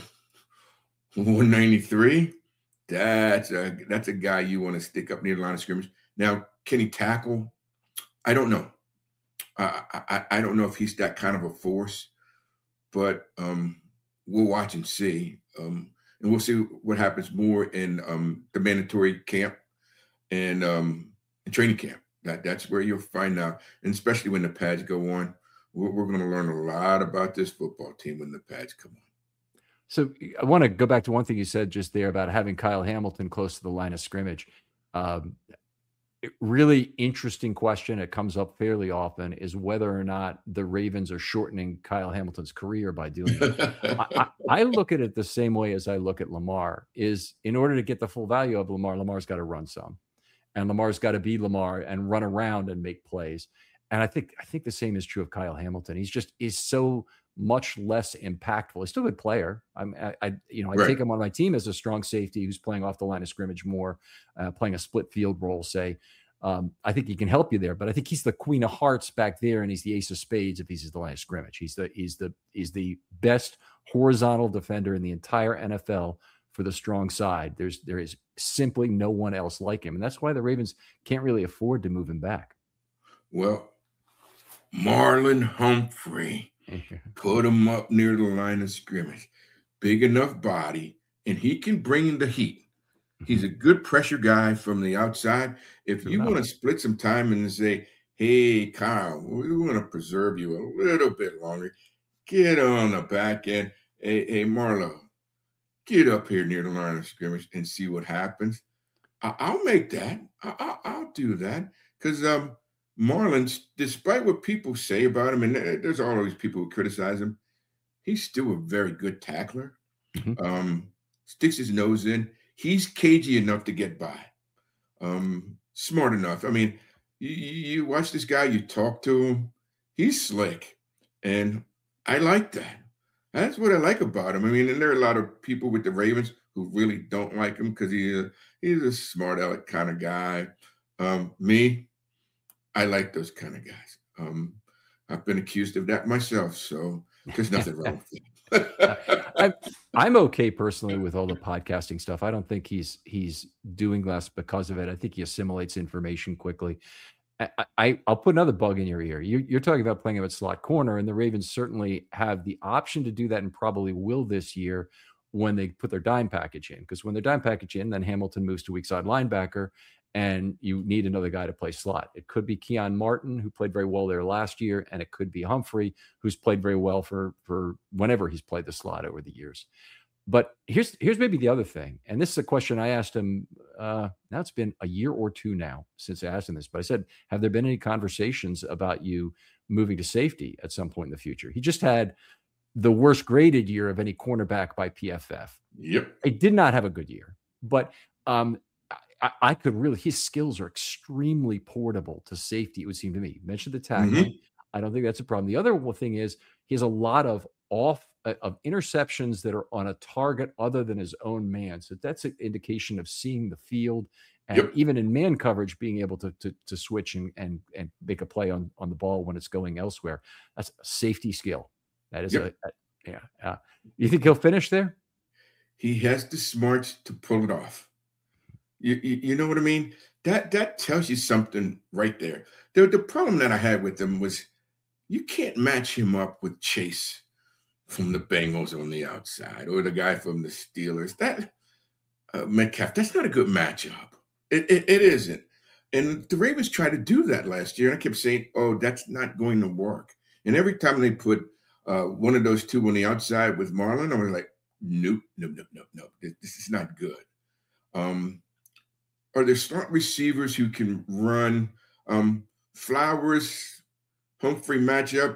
193. That's a guy you want to stick up near the line of scrimmage. Now, can he tackle? I don't know. I don't know if he's that kind of a force, but we'll watch and see. And we'll see what happens more in the mandatory camp. And in training camp. That's where you'll find out, and especially when the pads go on, we're going to learn a lot about this football team when the pads come on. So I want to go back to one thing you said just there about having Kyle Hamilton close to the line of scrimmage. Um, Really interesting question. It comes up fairly often is whether or not the Ravens are shortening Kyle Hamilton's career by doing it. I look at it the same way as I look at Lamar is in order to get the full value of Lamar, Lamar's got to run some and Lamar's got to be Lamar and run around and make plays. And I think the same is true of Kyle Hamilton. Is so much less impactful. He's still a good player. I Right. take him on my team as a strong safety who's playing off the line of scrimmage more, playing a split field role, say. I think he can help you there, but I think he's the queen of hearts back there, and he's the ace of spades if he's at the line of scrimmage. He's the best horizontal defender in the entire NFL for the strong side. There is simply no one else like him, and that's why the Ravens can't really afford to move him back. Well, Marlon Humphrey, put him up near the line of scrimmage, big enough body, and he can bring in the heat. He's a good pressure guy from the outside. If you want to split some time and say, hey, Kyle, we want to preserve you a little bit longer, get on the back end. Hey, Marlo, get up here near the line of scrimmage and see what happens. I'll make that. I'll do that because Marlon, despite what people say about him, and there's always people who criticize him, he's still a very good tackler. Sticks his nose in. He's cagey enough to get by. Smart enough. I mean, you watch this guy, you talk to him, he's slick. And I like that. That's what I like about him. I mean, and there are a lot of people with the Ravens who really don't like him because he's a smart aleck kind of guy. Me, I like those kind of guys. I've been accused of that myself, so there's nothing wrong with it. I'm okay personally with all the podcasting stuff. I don't think he's doing less because of it. I think he assimilates information quickly. I'll put another bug in your ear. You're talking about playing him at slot corner, and the Ravens certainly have the option to do that and probably will this year when they put their dime package in. Because when their dime package in, then Hamilton moves to weak side linebacker, and you need another guy to play slot. It could be Keon Martin, who played very well there last year, and it could be Humphrey, who's played very well for whenever he's played the slot over the years. But here's maybe the other thing, and this is a question I asked him. Now it's been a year or two now since I asked him this, but I said, have there been any conversations about you moving to safety at some point in the future? He just had the worst graded year of any cornerback by PFF. Yep. He did not have a good year, but I could really, his skills are extremely portable to safety, it would seem to me. You mentioned the tackling. I don't think that's a problem. The other thing is he has a lot of interceptions that are on a target other than his own man. So that's an indication of seeing the field and even in man coverage, being able to switch and make a play on the ball when it's going elsewhere. That's a safety skill. That is you think he'll finish there? He has the smarts to pull it off. You know what I mean? That tells you something right there. The problem that I had with him was you can't match him up with Chase from the Bengals on the outside or the guy from the Steelers. That Metcalf, that's not a good matchup. It isn't. And the Ravens tried to do that last year, and I kept saying, oh, that's not going to work. And every time they put one of those two on the outside with Marlon, I was like, nope. This is not good. Are there slot receivers who can run? Flowers, Humphrey matchup,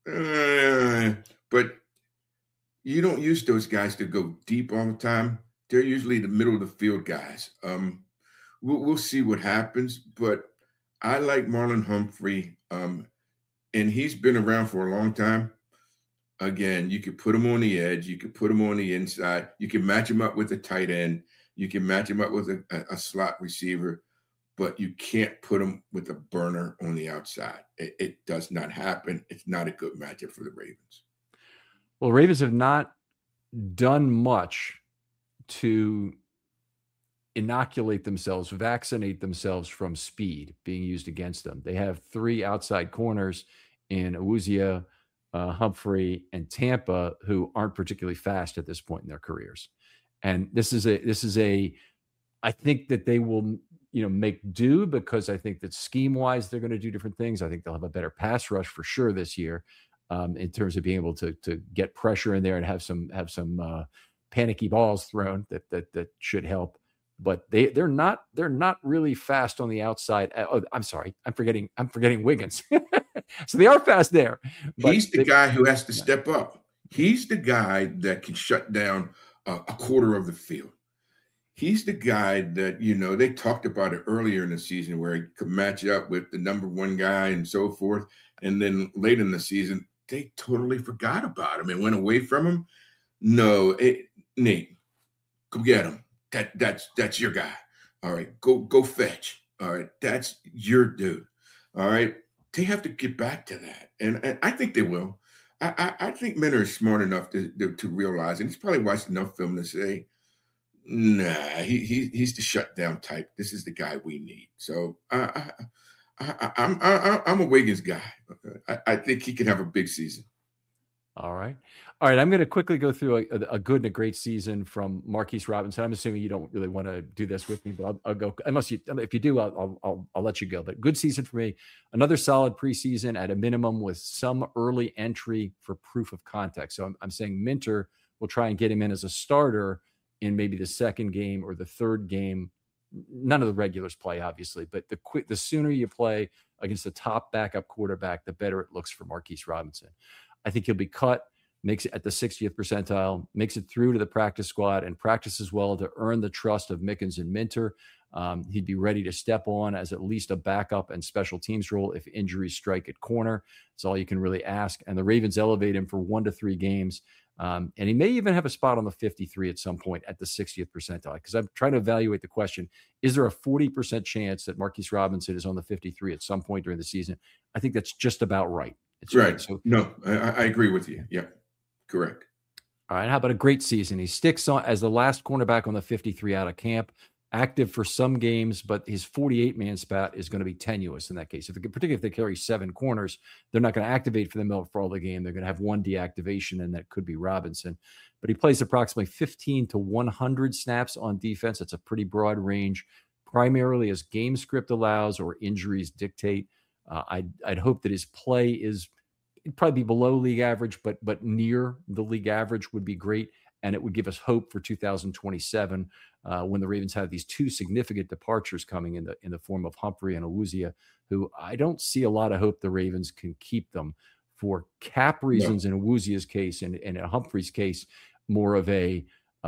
but you don't use those guys to go deep all the time. They're usually the middle of the field guys. We'll see what happens, but I like Marlon Humphrey, and he's been around for a long time. Again, you could put him on the edge. You could put him on the inside. You can match him up with a tight end. You can match him up with a slot receiver, but you can't put him with a burner on the outside. It does not happen. It's not a good matchup for the Ravens. Well, Ravens have not done much to inoculate themselves, vaccinate themselves from speed being used against them. They have three outside corners in Awuzia, Humphrey, and Tampa who aren't particularly fast at this point in their careers. And this is a I think that they will make do, because I think that scheme wise they're going to do different things. I think they'll have a better pass rush for sure this year, in terms of being able to get pressure in there and have some panicky balls thrown that should help. But they're not really fast on the outside. Oh, I'm sorry, I'm forgetting Wiggins. So they are fast there. But he's the guy who has to step up. He's the guy that can shut down a quarter of the field. He's the guy that, they talked about it earlier in the season where he could match up with the number one guy and so forth. And then late in the season, they totally forgot about him and went away from him. No, Nate, go get him. That's your guy. All right, go fetch. All right, that's your dude. All right, they have to get back to that, and I think they will. I think Minter is smart enough to realize, and he's probably watched enough film to say, nah, he's the shutdown type. This is the guy we need. So I'm a Wiggins guy. I think he can have a big season. All right. I'm going to quickly go through a good and a great season from Marquise Robinson. I'm assuming you don't really want to do this with me, but I'll go. If you do, I'll let you go. But good season for me. Another solid preseason at a minimum with some early entry for proof of context. So I'm saying Minter will try and get him in as a starter in maybe the second game or the third game. None of the regulars play, obviously, but the sooner you play against the top backup quarterback, the better it looks for Marquise Robinson. I think he'll be cut, makes it at the 60th percentile, makes it through to the practice squad, and practices well to earn the trust of Mickens and Minter. He'd be ready to step on as at least a backup and special teams role if injuries strike at corner. That's all you can really ask. And the Ravens elevate him for 1 to 3 games. And he may even have a spot on the 53 at some point at the 60th percentile, because I'm trying to evaluate the question, is there a 40% chance that Marquise Robinson is on the 53 at some point during the season? I think that's just about right. It's right. So, no, I agree with you. Yeah, correct. All right. How about a great season? He sticks on as the last cornerback on the 53 out of camp, active for some games, but his 48-man spot is going to be tenuous in that case. Particularly if they carry 7 corners, they're not going to activate for them for all the game. They're going to have 1 deactivation, and that could be Robinson. But he plays approximately 15 to 100 snaps on defense. That's a pretty broad range, primarily as game script allows or injuries dictate. I'd hope that his play is probably be below league average, but near the league average would be great. And it would give us hope for 2027 when the Ravens have these 2 significant departures coming in the form of Humphrey and Awuzie, who I don't see a lot of hope the Ravens can keep them for cap reasons. In Awuzie's case and in Humphrey's case, more of a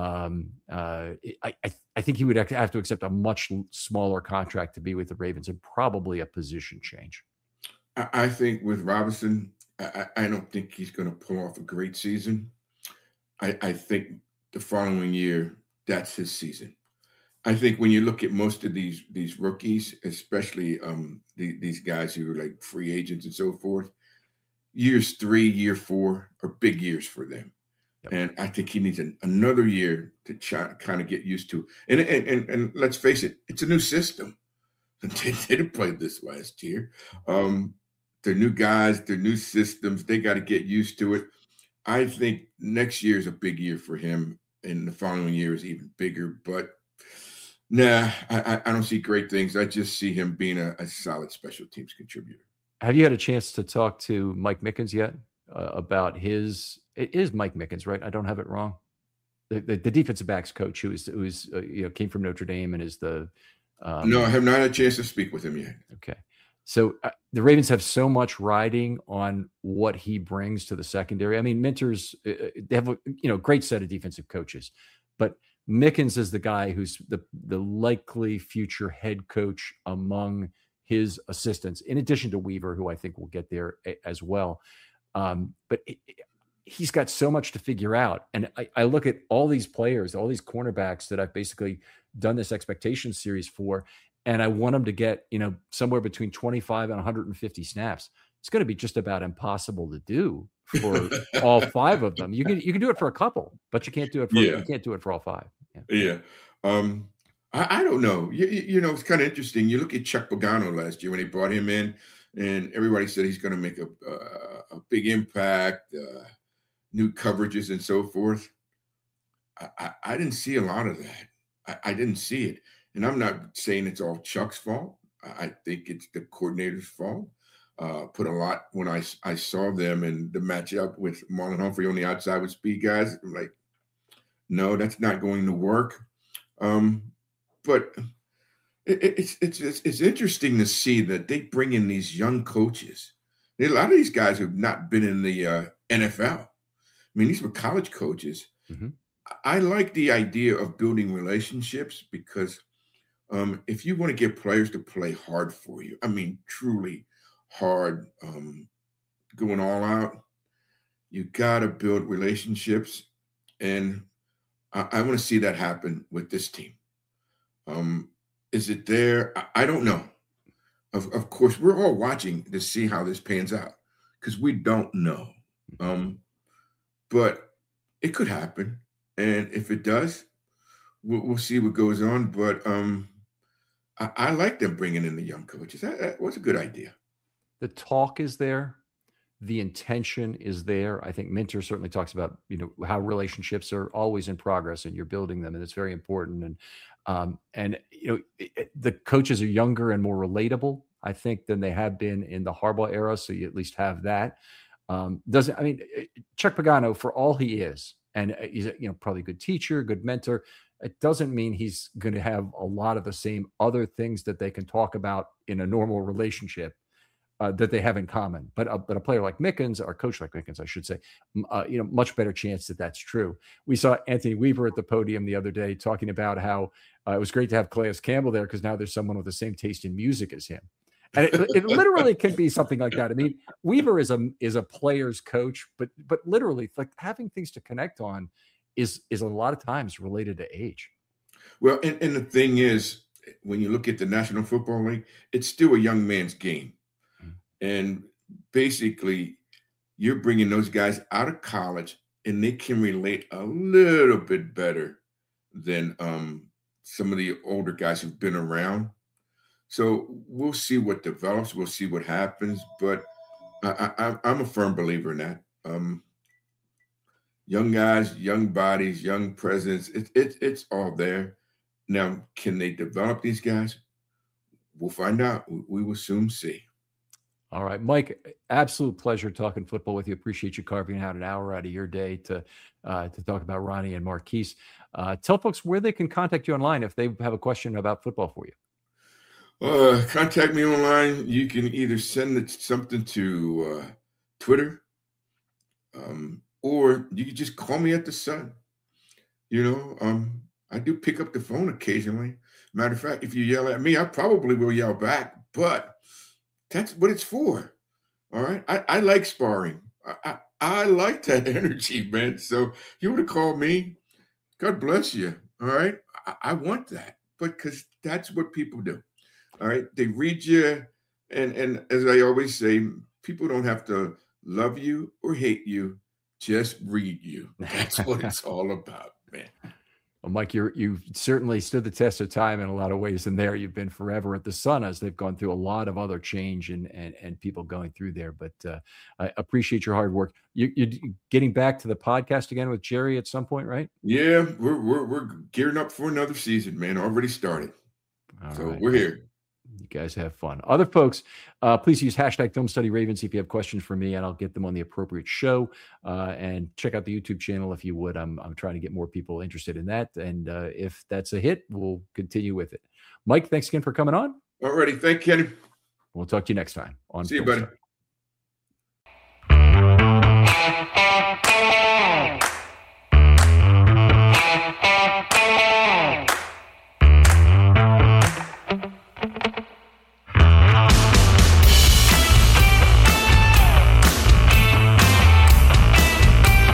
I think he would have to accept a much smaller contract to be with the Ravens and probably a position change. I think with Robinson, I don't think he's going to pull off a great season. I think the following year, that's his season. I think when you look at most of these rookies, especially these guys who are like free agents and so forth, years 3, year 4 are big years for them. Yep. And I think he needs another year to kind of get used to. And let's face it, it's a new system. They didn't play this last year. They're new guys, they're new systems. They got to get used to it. I think next year is a big year for him, and the following year is even bigger. But nah, I don't see great things. I just see him being a solid special teams contributor. Have you had a chance to talk to Mike Mickens yet about his? It is Mike Mickens, right? I don't have it wrong. The defensive backs coach who's came from Notre Dame and is the. No, I have not had a chance to speak with him yet. Okay. So the Ravens have so much riding on what he brings to the secondary. I mean, Minter's they have a great set of defensive coaches, but Mickens is the guy who's the likely future head coach among his assistants, in addition to Weaver, who I think will get there as well. But he's got so much to figure out. And I look at all these players, all these cornerbacks that I've basically done this expectation series for, and I want them to get, somewhere between 25 and 150 snaps. It's going to be just about impossible to do for all 5 of them. You can do it for a couple, but you can't do it for you can't do it for all 5. Yeah. I don't know. It's kind of interesting. You look at Chuck Pagano last year when they brought him in, and everybody said he's going to make a big impact, new coverages and so forth. I didn't see a lot of that. I didn't see it. and I'm not saying it's all Chuck's fault. I think it's the coordinator's fault. Put a lot when I saw them and the matchup with Marlon Humphrey on the outside with speed guys. I'm like, no, that's not going to work. But it's interesting to see that they bring in these young coaches. A lot of these guys have not been in the NFL. I mean, these were college coaches. Mm-hmm. I like the idea of building relationships because if you want to get players to play hard for you, I mean, truly hard, going all out, you got to build relationships. And I want to see that happen with this team. Is it there? I don't know. Of course, we're all watching to see how this pans out because we don't know. But it could happen. And if it does, we'll see what goes on. But I like them bringing in the young coaches. That was a good idea. The talk is there. The intention is there. I think Minter certainly talks about, how relationships are always in progress and you're building them, and it's very important. And the coaches are younger and more relatable, I think, than they have been in the Harbaugh era. So you at least have that. Chuck Pagano, for all he is, and he's probably a good teacher, good mentor, it doesn't mean he's going to have a lot of the same other things that they can talk about in a normal relationship that they have in common. But a player like Mickens, or a coach like Mickens, I should say, much better chance that that's true. We saw Anthony Weaver at the podium the other day talking about how it was great to have Calais Campbell there because now there's someone with the same taste in music as him. And it literally can be something like that. I mean, Weaver is a player's coach, but literally, like, having things to connect on is a lot of times related to age. Well, and the thing is, when you look at the National Football League, it's still a young man's game. And basically, you're bringing those guys out of college, and they can relate a little bit better than some of the older guys who've been around. So we'll see what develops. We'll see what happens. But I'm a firm believer in that. Young guys, young bodies, young presidents, it's all there. Now, can they develop these guys? We'll find out. We will soon see. All right, Mike, absolute pleasure talking football with you. Appreciate you carving out an hour out of your day to talk about Ronnie and Marquise. Tell folks where they can contact you online if they have a question about football for you. Contact me online. You can either send something to Twitter, or you can just call me at the Sun. I do pick up the phone occasionally. Matter of fact, if you yell at me, I probably will yell back, but that's what it's for. All right. I like sparring. I like that energy, man. So you would have called me. God bless you. All right. I want that, because that's what people do. All right. They read you. And as I always say, people don't have to love you or hate you. Just read you. That's what it's all about, man. Well, Mike, you've certainly stood the test of time in a lot of ways, and there you've been forever at the Sun as they've gone through a lot of other change and people going through there. But I appreciate your hard work. You're getting back to the podcast again with Jerry at some point, right? Yeah, we're gearing up for another season, man. Already started. All right. We're here. You guys have fun. Other folks, please use #FilmStudyRavens if you have questions for me, and I'll get them on the appropriate show. And check out the YouTube channel if you would. I'm trying to get more people interested in that. And if that's a hit, we'll continue with it. Mike, thanks again for coming on. Alrighty. Thank you, Kenny. We'll talk to you next time on See you, buddy.